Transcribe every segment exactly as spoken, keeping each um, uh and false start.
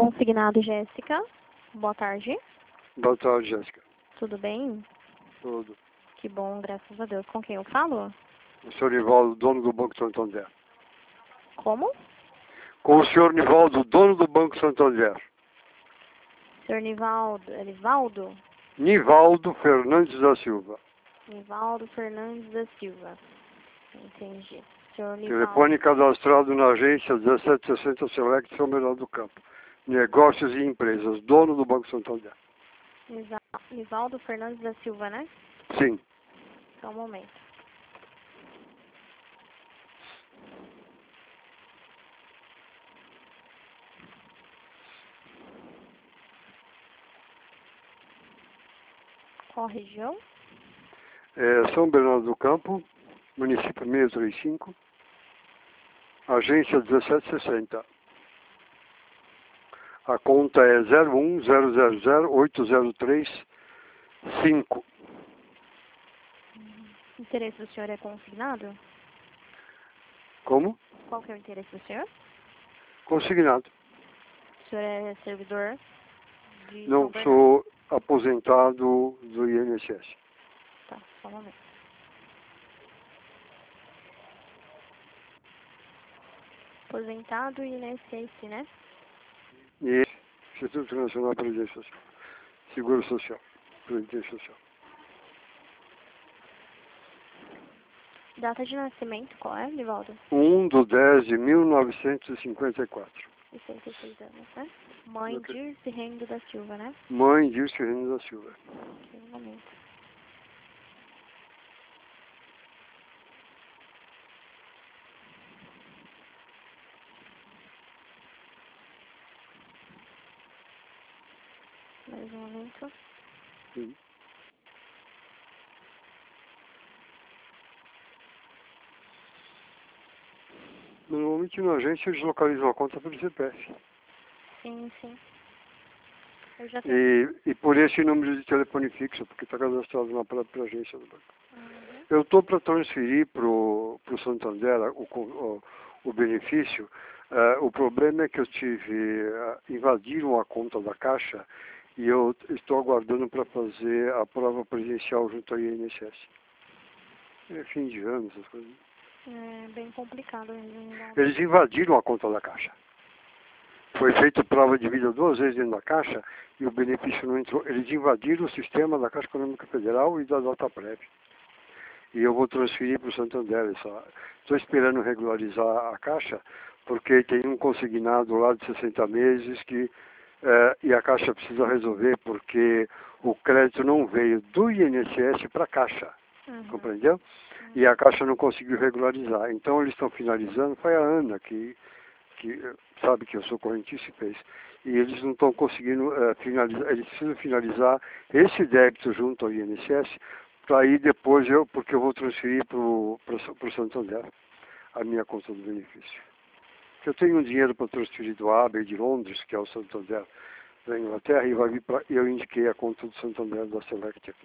Consignado Jéssica. Boa tarde. Boa tarde, Jéssica. Tudo bem? Tudo. Que bom, graças a Deus. Com quem eu falo? O senhor Nivaldo, dono do Banco Santander. Como? Com o senhor Nivaldo, dono do Banco Santander. Senhor Nivaldo. É Nivaldo? Nivaldo Fernandes da Silva. Nivaldo Fernandes da Silva. Entendi. Senhor Nivaldo. Telefone cadastrado na agência dezessete sessenta Select, São Bernardo do Campo. Negócios e empresas. Dono do Banco Santander. Nisa- Nivaldo Fernandes da Silva, né? Sim. Só um momento. Qual região? É São Bernardo do Campo, município seiscentos e trinta e cinco. Agência dezessete sessenta. A conta é zero um zero zero zero oito zero três cinco. O interesse do senhor é consignado? Como? Qual que é o interesse do senhor? Consignado. O senhor é servidor de São Não Bernardo? sou aposentado do I N S S. Tá, só um momento. Aposentado e I N S S, né? E Instituto Nacional de Previdência Social. Seguro Social. Previdência Social. Data de nascimento, qual é, Nivaldo? um de dez de mil novecentos e cinquenta e quatro. sessenta e seis anos, né? Mãe Ok. Dirce Rendo da Silva, né? Mãe Dirce Rendo da Silva. Ok, um momento. Mais um momento. Sim. Normalmente na agência eles localizam a conta pelo C P F. Sim, sim. Eu já tenho. E, e por esse número de telefone fixo, porque está cadastrado na própria agência do banco. Uhum. Eu estou para transferir para o Santander o, o, o benefício. Uh, o problema é que eu tive, uh, invadiram a conta da Caixa e eu estou aguardando para fazer a prova presencial junto ao I N S S. É fim de ano, essas coisas. É bem complicado mesmo, Nivaldo. Eles invadiram a conta da Caixa. Foi feita prova de vida duas vezes dentro da Caixa e o benefício não entrou. Eles invadiram o sistema da Caixa Econômica Federal e da Dataprev. E eu vou transferir para o Santander. Estou esperando regularizar a Caixa, porque tem um consignado lá de sessenta meses que, eh, e a Caixa precisa resolver, porque o crédito não veio do I N S S para a Caixa. Uhum. Compreendeu? E a Caixa não conseguiu regularizar. Então eles estão finalizando, foi a Ana que, que sabe que eu sou correntício e fez. E eles não estão conseguindo uh, finalizar, eles precisam finalizar esse débito junto ao I N S S, para aí depois eu, porque eu vou transferir para o Santander a minha conta do benefício. Eu tenho um dinheiro para transferir do A B E de Londres, que é o Santander da Inglaterra, e vai vir pra, eu indiquei a conta do Santander da Select aqui.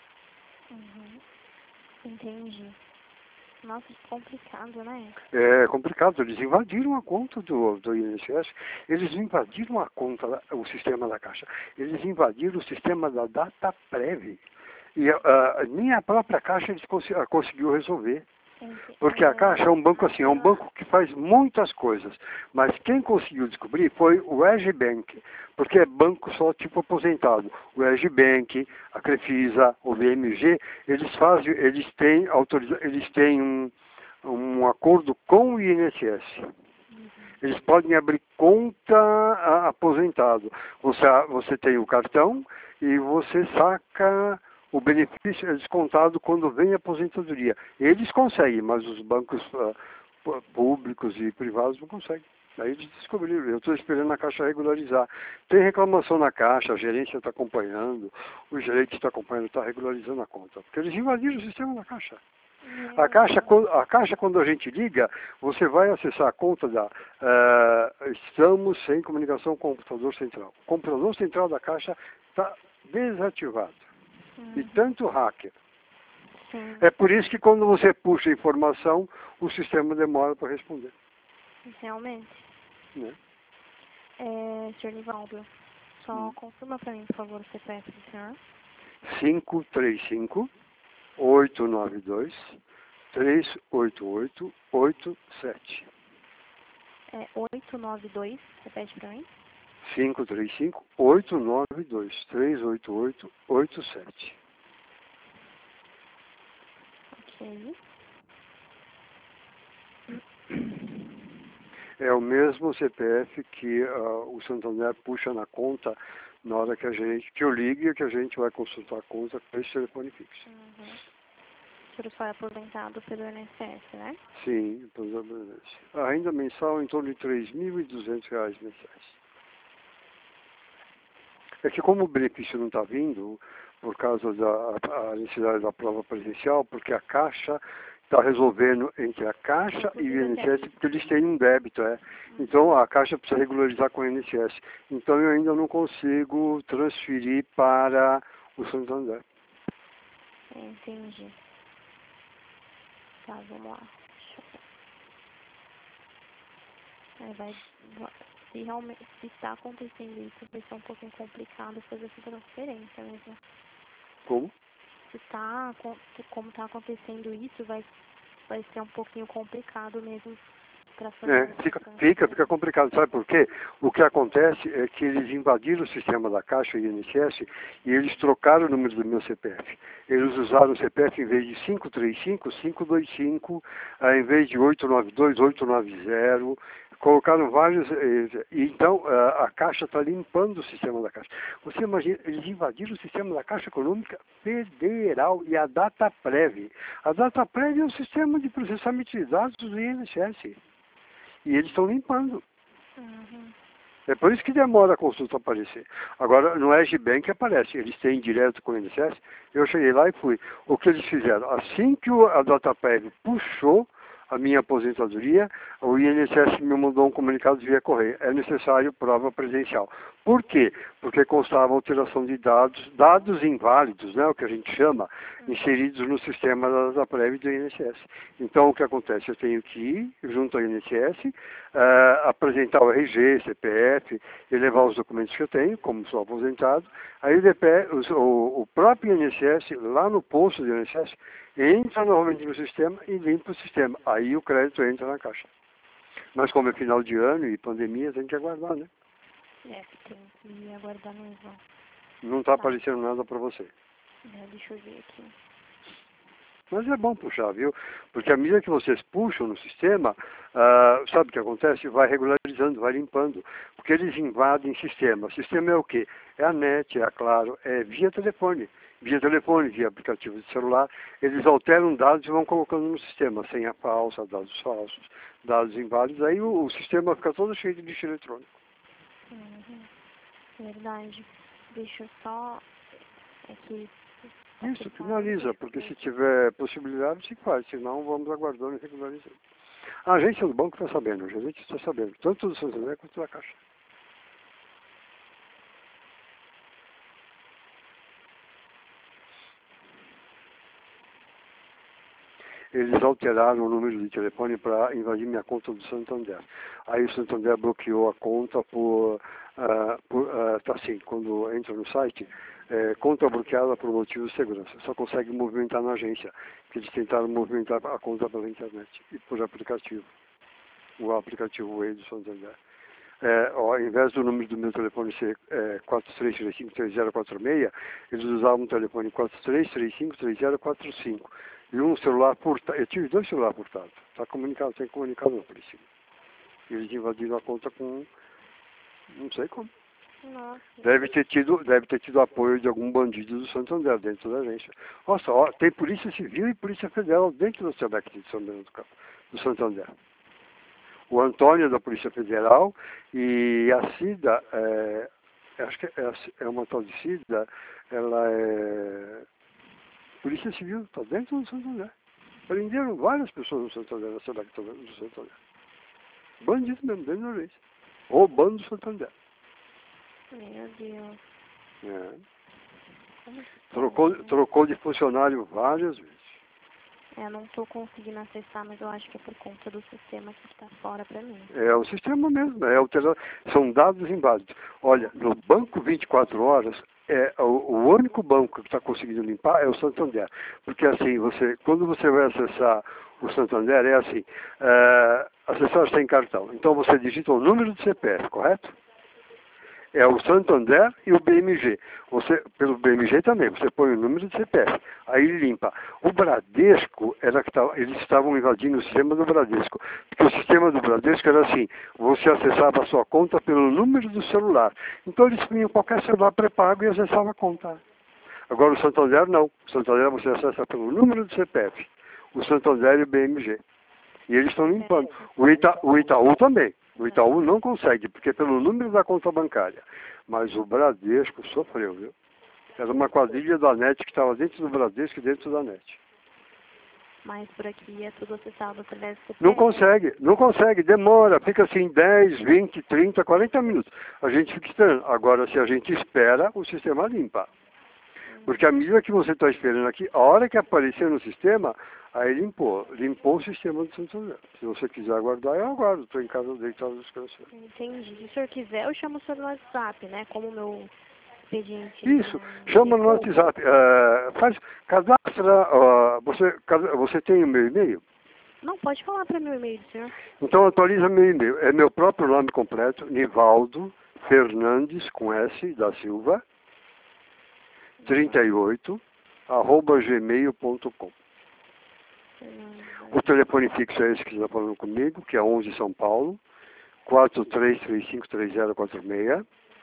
Uhum. Entendi. Nossa, que complicado, né? É complicado, eles invadiram a conta do, do I N S S, eles invadiram a conta, da- o sistema da Caixa, eles invadiram o sistema da Dataprev. E uh, nem a própria Caixa eles cons conseguiu resolver. Ente- Porque a Caixa é um banco assim, é um banco que faz muitas coisas. Mas quem conseguiu descobrir foi o EGBank, porque é banco só tipo aposentado. O EGBank, a Crefisa, o B M G, eles fazem, eles têm autoriza, eles têm um, um acordo com o I N S S. Eles podem abrir conta a, aposentado. Você, você tem o cartão e você saca. O benefício é descontado quando vem a aposentadoria. Eles conseguem, mas os bancos uh, públicos e privados não conseguem. Aí eles descobriram. Eu estou esperando a Caixa regularizar. Tem reclamação na Caixa, a gerência está acompanhando, o gerente está acompanhando, está regularizando a conta. Porque eles invadiram o sistema da Caixa. A Caixa, a Caixa, quando a gente liga, você vai acessar a conta da... Uh, estamos sem comunicação com o computador central. O computador central da Caixa está desativado. E tanto hacker. Sim. É por isso que quando você puxa informação, o sistema demora para responder. Realmente. Né? É, senhor Nivaldo, só Hum. confirma para mim, por favor, o C P F do senhor. cinco três cinco, oito nove dois, três oito oito, oito sete. É oito nove dois, repete para mim. cinco três cinco, oito nove dois, três oito oito, oito sete. Ok. É o mesmo C P F que uh, o Santander puxa na conta na hora que a gente, que eu ligue e que a gente vai consultar a conta com esse telefone fixo. Uhum. O senhor foi aposentado pelo I N S S, né? Sim, provavelmente. A renda mensal em torno de três mil e duzentos reais mensais. É que como o benefício não está vindo, por causa da a necessidade da prova presencial, porque a Caixa está resolvendo entre a Caixa e o I N S S, porque eles têm um débito, é. Então a Caixa precisa regularizar com o I N S S. Então eu ainda não consigo transferir para o Santander. Entendi. Tá, vamos lá. Deixa eu ver. É, vai, vai- se realmente se está acontecendo isso, vai ser um pouquinho complicado fazer essa transferência mesmo. Como? Se tá, com- como está acontecendo isso, vai, vai ser um pouquinho complicado mesmo para fazer É, essa fica, transferência. fica, fica complicado, sabe por quê? O que acontece é que eles invadiram o sistema da Caixa e I N S S e eles trocaram o número do meu C P F. Eles usaram o C P F em vez de cinco três cinco, cinco dois cinco, ah, em vez de oito nove dois, oito nove zero, colocaram vários, eh, e então ah, a Caixa está limpando o sistema da Caixa. Você imagina, eles invadiram o sistema da Caixa Econômica Federal e a DataPrev. A DataPrev é o sistema de processamento de dados do I N S S. E eles estão limpando. Uhum. É por isso que demora a consulta aparecer. Agora, no EGBank aparece, eles têm direto com o I N S S. Eu cheguei lá e fui. O que eles fizeram? Assim que o- a DataPrev puxou a minha aposentadoria, o I N S S me mandou um comunicado via correio. É necessário prova presencial. Por quê? Porque constava alteração de dados, dados inválidos, né, o que a gente chama, inseridos no sistema da DataPrev e do I N S S. Então, o que acontece? Eu tenho que ir junto ao I N S S, uh, apresentar o R G, C P F, e levar os documentos que eu tenho, como sou aposentado. Aí o, D P, o, o próprio I N S S, lá no posto do I N S S, entra novamente no sistema e limpa o sistema. Aí o crédito entra na Caixa. Mas como é final de ano e pandemia, tem que aguardar, né? É, tem que aguardar mesmo. Não está Tá. aparecendo nada para você. É, deixa eu ver aqui. Mas é bom puxar, viu? Porque à medida que vocês puxam no sistema, ah, sabe o que acontece? Vai regularizando, vai limpando. Porque eles invadem sistema. O sistema é o quê? É a net, é a Claro, é via telefone. Via telefone, via aplicativo de celular. Eles alteram dados e vão colocando no sistema. Senha falsa, dados falsos, dados inválidos. Aí o, o sistema fica todo cheio de lixo eletrônico. Uhum. Verdade. Deixa eu só... É que... Isso, finaliza, porque se tiver possibilidade, se faz, senão vamos aguardando e regularizando. A agência do banco está sabendo, a gente está sabendo, tanto do Santander quanto da Caixa. Eles alteraram o número de telefone para invadir minha conta do Santander. Aí o Santander bloqueou a conta por, uh, por uh, tá assim, quando entra no site, é, conta bloqueada por motivo de segurança. Só consegue movimentar na agência, porque eles tentaram movimentar a conta pela internet e por aplicativo, o aplicativo Way do Santander. É, ó, ao invés do número do meu telefone ser é, quatro três três cinco três zero quatro seis, eles usavam o telefone quatro três três cinco três zero quatro cinco. E um celular furtado. Eu tive dois celulares furtados. Está comunicado, tem comunicado na polícia. Eles invadiram a conta com. Não sei como. Nossa. Deve ter tido, deve ter tido apoio de algum bandido do Santander dentro da agência. Nossa, ó, tem Polícia Civil e Polícia Federal dentro do SEBEC de São Bernardo do Campo, do Santander. O Antônio da Polícia Federal e a Cida, é, acho que é, é uma tal de Cida, ela é Polícia Civil, está dentro do Santander. Prenderam várias pessoas no Santander, na cidade do Santander. Bandido mesmo, dentro da agência. Roubando o Santander. Meu Deus. É. Como que Trocou, pode, né? trocou de funcionário várias vezes. É, não estou conseguindo acessar, mas eu acho que é por conta do sistema que está fora para mim. É o sistema mesmo, é o tele... são dados inválidos. Olha, no banco vinte e quatro horas, é, o, o único banco que está conseguindo limpar é o Santander. Porque assim, você, quando você vai acessar o Santander, é assim, é, acessar sem cartão. Então você digita o número do C P F, correto? É o Santander e o B M G. Você, pelo B M G também, você põe o número do C P F, aí ele limpa. O Bradesco, era que tava, eles estavam invadindo o sistema do Bradesco. Porque o sistema do Bradesco era assim, você acessava a sua conta pelo número do celular. Então eles punham qualquer celular pré-pago e acessava a conta. Agora o Santander não. O Santander você acessa pelo número do C P F. O Santander e o B M G. E eles estão limpando. O, Ita, o Itaú também. O Itaú não consegue, porque é pelo número da conta bancária. Mas o Bradesco sofreu, viu? Era uma quadrilha da NET que estava dentro do Bradesco e dentro da NET. Mas por aqui é tudo acessado através do C P F. Não consegue, não consegue, demora, fica assim dez, vinte, trinta, quarenta minutos. A gente fica esperando. Agora, se a gente espera, o sistema limpa. Porque à medida que você está esperando aqui, a hora que aparecer no sistema, aí limpou. Limpou o sistema do Santander. Se você quiser aguardar, eu aguardo. Estou em casa deitado descansando. Entendi. Se o senhor quiser, eu chamo o senhor no WhatsApp, né? Como o meu expediente... Isso, chama no WhatsApp. Uh, faz, cadastra, uh, você, você tem o meu e-mail? Não, pode falar para meu e-mail, senhor. Então atualiza meu e-mail. É meu próprio nome completo, Nivaldo Fernandes, com S, da Silva, trinta e oito, arroba gmail ponto com. O telefone fixo é esse que está falando comigo, que é onze São Paulo, quatro três três cinco três zero quatro seis.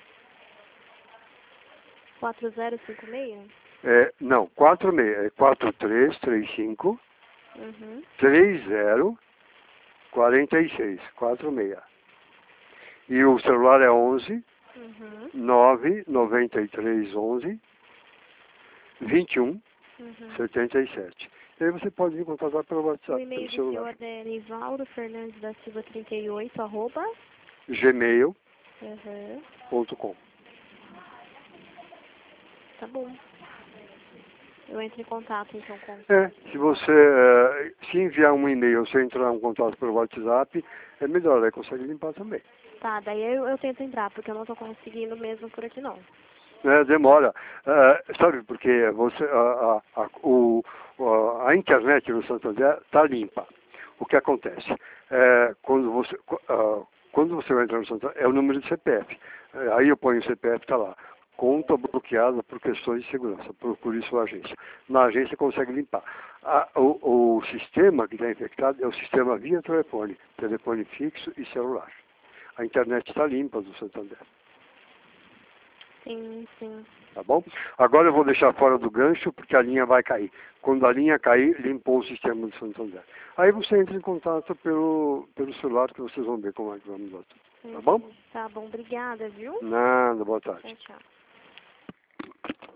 quatro zero cinco seis? É, não, quatro seis, é quatro três três cinco Uhum. três zero quatro seis, quatro seis. E o celular é onze, Uhum. nove nove três onze, vinte e um, Uhum. setenta e sete. E aí você pode me contatar pelo WhatsApp, O e-mail pelo do celular. senhor é Nivaldo Fernandes da Silva trinta e oito, arroba? gmail Uhum. ponto com. Tá bom. Eu entro em contato então com... É, se você é, se enviar um e-mail, se entrar em contato pelo WhatsApp, é melhor, aí consegue limpar também. Tá, daí eu, eu tento entrar, porque eu não tô conseguindo mesmo por aqui não. É, demora. É, sabe, porque você, a, a, a, o, a internet no Santander está limpa. O que acontece? É, quando, você, uh, quando você vai entrar no Santander, é o número de C P F. É, aí eu ponho o C P F, está lá. Conta bloqueada por questões de segurança. Procure sua agência. Na agência consegue limpar. A, o, o sistema que está infectado é o sistema via telefone. Telefone fixo e celular. A internet está limpa do Santander. Sim, sim. Tá bom? Agora eu vou deixar fora do gancho porque a linha vai cair. Quando a linha cair, limpou o sistema do Santander. Aí você entra em contato pelo, pelo celular que vocês vão ver como é que vamos dar tudo. Tá bom? Tá bom, obrigada, viu? Nada, boa tarde. Tchau, tchau.